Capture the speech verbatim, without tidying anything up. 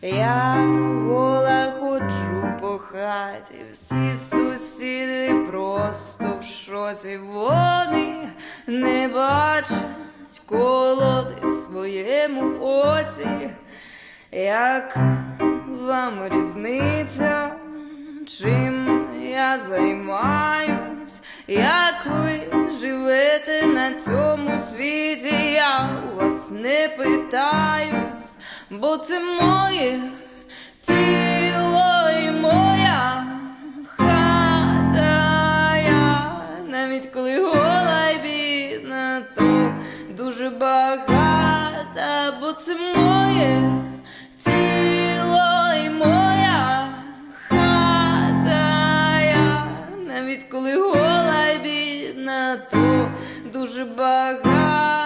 Я гола ходжу по хаті, всі сусіди просто в шоці. Вони не бачать колоди в своєму оці. Яка вам різниця, чим я займаюсь? Як ви живете на цьому світі? Я у вас не питаюсь, бо це моє тіло і моя хата. Я навіть коли гола й бідна, то дуже багата, бо це моє тіло і моя хата. Я навіть коли гола й бідна, то дуже багата.